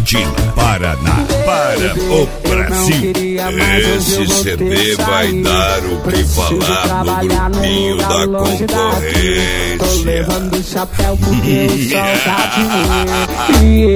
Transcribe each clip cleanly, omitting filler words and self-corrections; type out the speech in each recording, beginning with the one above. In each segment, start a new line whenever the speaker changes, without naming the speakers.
Latina, Paraná, para o Brasil. Esse CD vai dar o que falar no grupinho da concorrência.
Levando o chapéu porque o sol tá de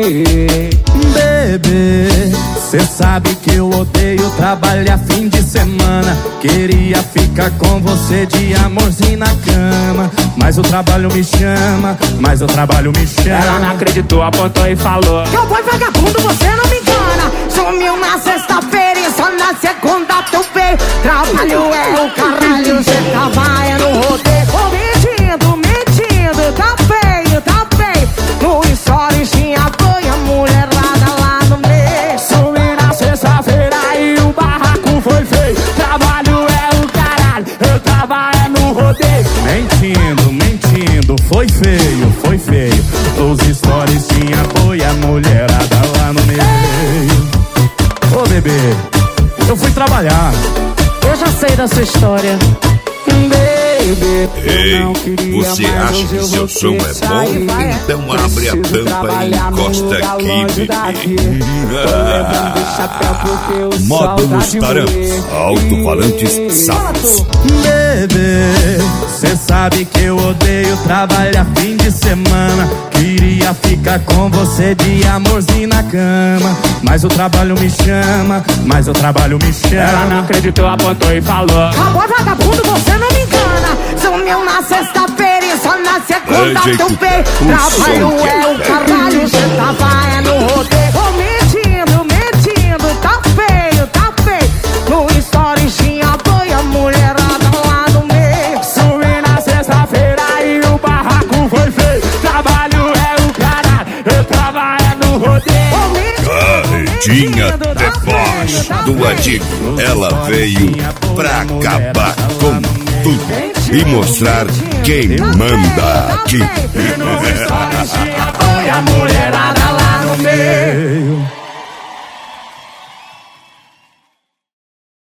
Bebê, cê sabe que eu odeio trabalhar fim de semana. Queria ficar com você de amorzinho na cama, mas o trabalho me chama, mas o trabalho me chama.
Ela não acreditou, apontou e falou:
cowboy vagabundo, você não me engana. Sumiu na sexta-feira e só na segunda tu veio. Trabalho é o caralho, cê tava é no rodeio. Oh, mentindo, tá feio, tá feio. No story tinha banha, mulherada lá no meio.
Sumi na sexta-feira e o barraco foi feio. Trabalho é o caralho, eu tava é no rodeio.
Mentindo, foi feio, foi feio. Os stories tinha boia, mulherada lá no meio. Ô bebê, eu fui trabalhar.
Eu já sei da sua história.
Ei, você acha que seu som é bom? Então abre a tampa e encosta aqui, bebê.
Módulos Tarampos, alto-falantes Sapos. Bebê, cê sabe que eu odeio trabalhar fim de semana. Queria ficar com você de amorzinho na cama, mas o trabalho me chama, mas o trabalho me chama.
Ela não acreditou, apontou e falou:
cowboy vagabundo, você não me engana. Sumiu na sexta-feira e só na segunda tu veio. Trabalho é o caralho, cê tava é no rodeio. Oh, mentindo, tá feio, tá feio. No story tinha banha, mulherada lá no meio.
Sumi na sexta-feira e o barraco foi feio. Trabalho é o caralho, eu tava é no rodeio.
Carretinha deboche do Adilho. Ela veio pra acabar com tudo e mostrar quem manda aqui.